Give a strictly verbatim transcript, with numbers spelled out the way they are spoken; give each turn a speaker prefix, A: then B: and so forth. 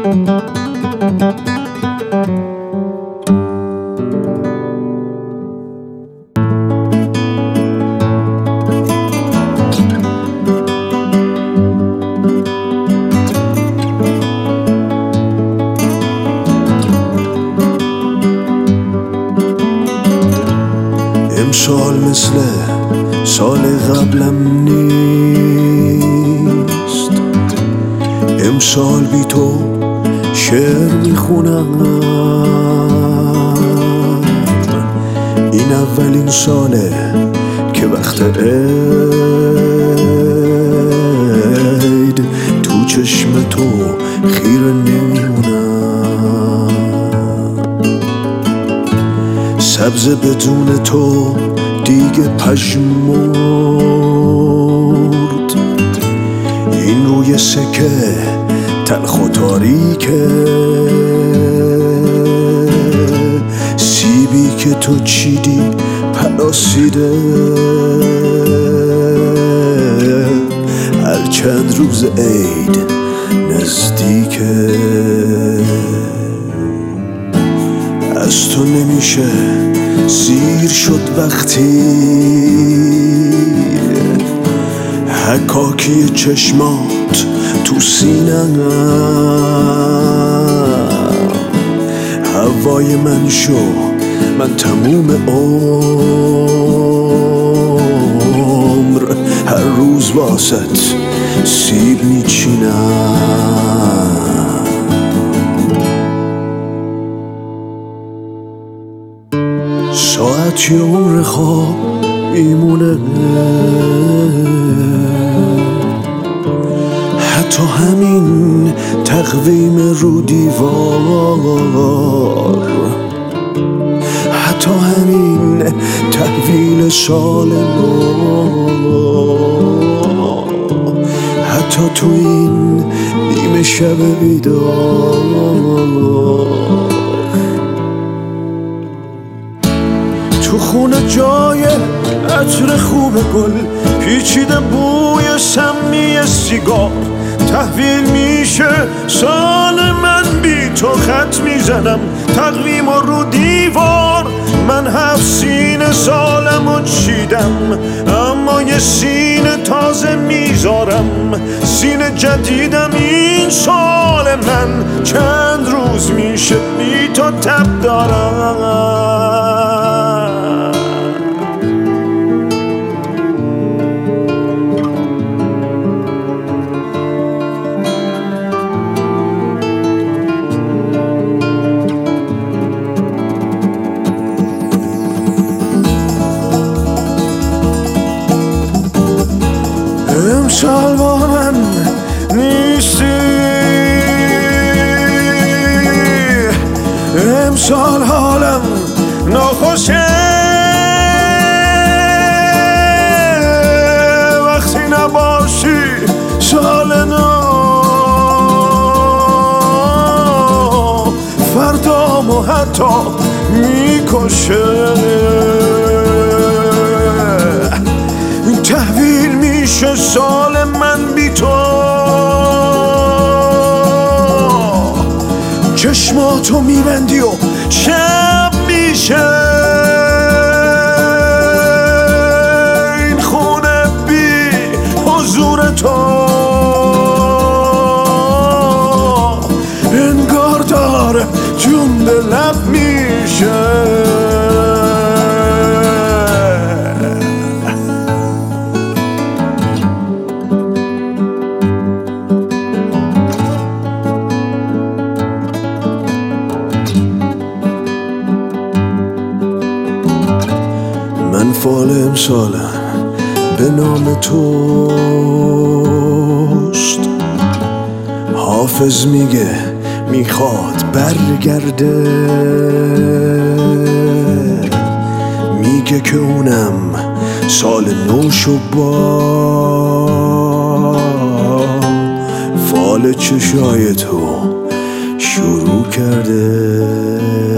A: امسال مثل سال قبلم نیست، امسال بی تو شعر میخونم. این اولین ساله که وقت عید تو چشم تو خیره نمیمونم. سبز بدون تو دیگه پژمرد، این روی سکه تلخ و تاریکه. سیبی که تو چیدی پلاسیده، هر چند روز عید نزدیکه. از تو نمیشه سیر شد وقتی حکاکی چشمات تو سینه‌ام. هوای من شو، من تموم عمر هر روز واسط سیب میچینم. ساعتی عمر خواب میمونه، حتی همین تقویم رو دیوار، حتی همین تحویل سال نو، حتی تو این نیمه شب بیدار. تو خونه جای عطر خوب گل پیچیده بوی سمی سیگار. تحویل میشه سال من بی تو خط میزنم تقویم و رو دیوار. من هفت سینه سالمو چیدم اما یه سینه تازه میذارم. سینه جدیدم این سال من، چند روز میشه بی تو تب دارم. امسال با من نیستی، امسال حالم ناخوشه. وقتی نباشی سال نو، فردامو حتی میکشه. تحویل میشه سال من بی تو، چشماتو میبندی و شب میشه. این خونه بی حضور تو انگار داره جون به لب میشه. من فال امسالم به نام توست. حافظ میگه میخواد برگرده، میگه که اونم سال نوشو با فال چشای تو شروع کرده.